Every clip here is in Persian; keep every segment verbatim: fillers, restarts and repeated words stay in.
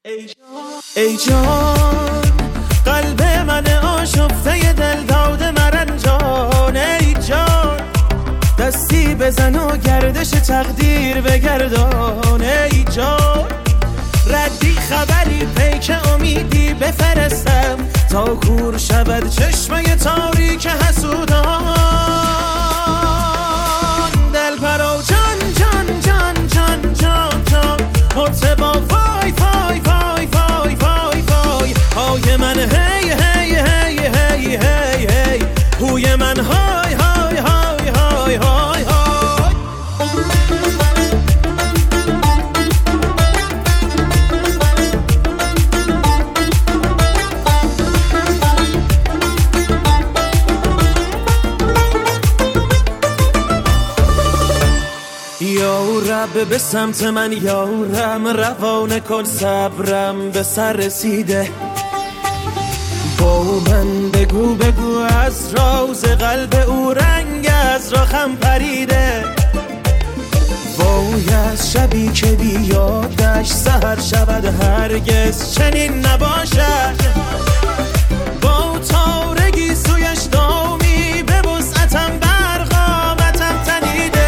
ای جان قلب من آشفته دل داده مرنجان، ای جان دستی بزن و گردش تقدیر بگردان، ای جان ردی خبری پیک امیدی بفرستم تا کور شود چشمه تاریک حسودان. دل پرو جان جان جان جان جان جان مرتبا وای وای وای وای وای وای های من هی هی هی هی هی هی هوی من های های های های های های. یا رب به سمت من یارم روانه کن صبرم به سر رسیده، با من بگو بگو از راز قلب او رنگ از راخم پریده. وای از شبی که بیادش سحر شود هرگز چنین نباشد، با تارگی سویش دامی به وسعتم برقامتم تنیده.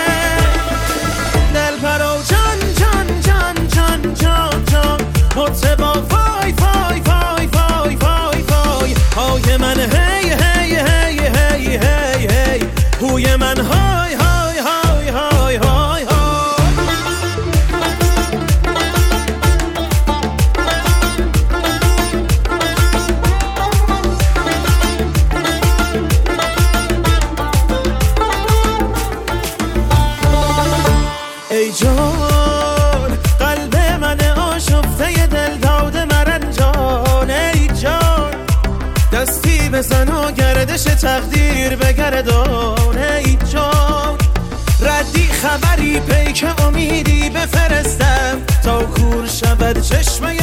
دل پرو جان جان جان جان جان جان مرتبا وای وای وای وای وای وای های من هی هی هی هی هی هی هوی من های های های های های های. ای جان قلب من آشفته دل داده مرنجان، ای جان دستی بزن و گردش تقدیر بگردان، ای جان ردی خبری پیک امیدی بفرستم تا کور شود چشمه